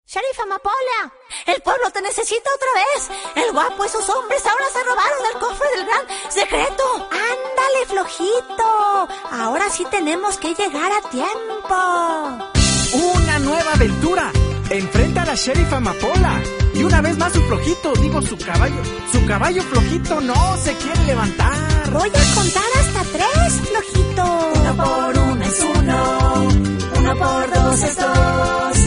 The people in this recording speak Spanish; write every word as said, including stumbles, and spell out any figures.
Sheriff Amapola, el pueblo te necesita otra vez. El guapo y sus hombres ahora se robaron el cofre del gran secreto. Ándale, flojito. Ahora sí tenemos que llegar a tiempo. Una nueva aventura. Enfrenta a la Sheriff Amapola. Y una vez más su flojito, digo su caballo. Su caballo flojito no se quiere levantar. Voy a contar hasta tres, flojito. Uno por uno es uno. Uno por dos es dos.